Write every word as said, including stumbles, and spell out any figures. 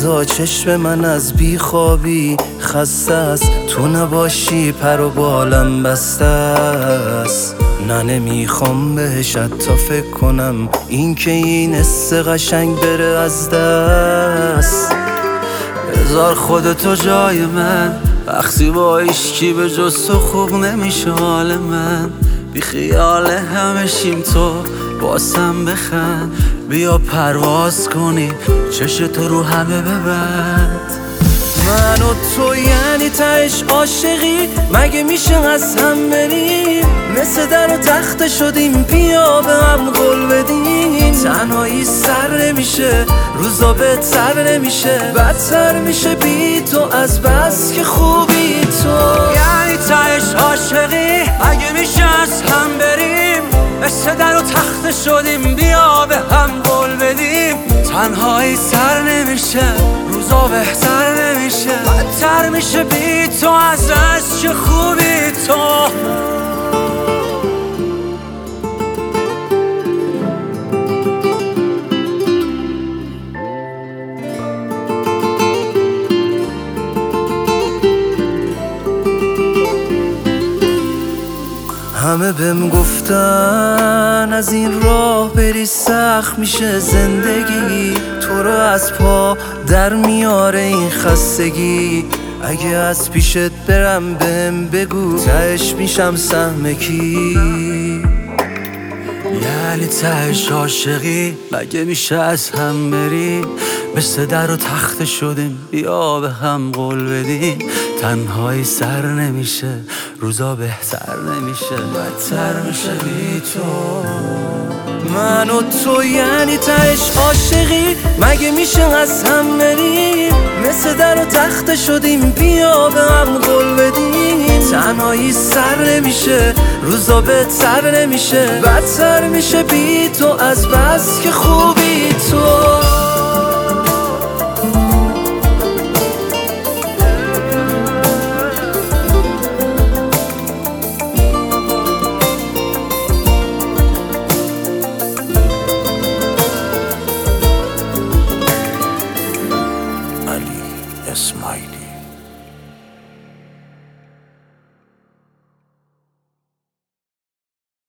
فردا چشم من از بیخوابی خسته است، تو نباشی پر و بالم بسته است. نه نمیخوام بهش حتی فکر کنم، این که این حس قشنگ بره از دست. بذار خودتو جای من، وقتی با عشقی به جز تو خوب نمیشه حال من. بی خیال همه شیم تو باسم بخند، بیا پرواز کنی چشتو رو همه ببند. من و تو یعنی تهش عاشقی، مگه میشه از هم بریم؟ مثل در و تخته شدیم، بیا به هم قول بدیم. تنهایی سر نمیشه، روزا بهتر نمیشه، بدتر میشه بی تو از بس که خوبی تو. یعنی تهش عاشقی، مگه میشه از هم بریم؟ مثل در و تخته شدیم، بیا به هم قول بدیم. تنهایی سر نمیشه، روزا بهتر نمیشه، بدتر میشه بی تو از از چه خوبی تو. همه بهم گفتن از این راه بری سخت میشه زندگی، تو رو از پا در میاره این خستگی. اگه از پیشت برم بهم بگو، تهش میشم سهم کی؟ یعنی تهش عاشقی، مگه میشه از هم بریم؟ مثل در و تخته شدیم، بیا به هم قول بدیم. تنهایی سر نمیشه، روزا بهتر نمیشه، بدتر میشه بی تو. من و تو یعنی تهش عاشقی، مگه میشه از هم بریم؟ مثل در و تخته شدیم، بیا به هم قول بدیم. تنهایی سر نمیشه، روزا بهتر نمیشه، بدتر میشه بی تو از بس که خوبی تو.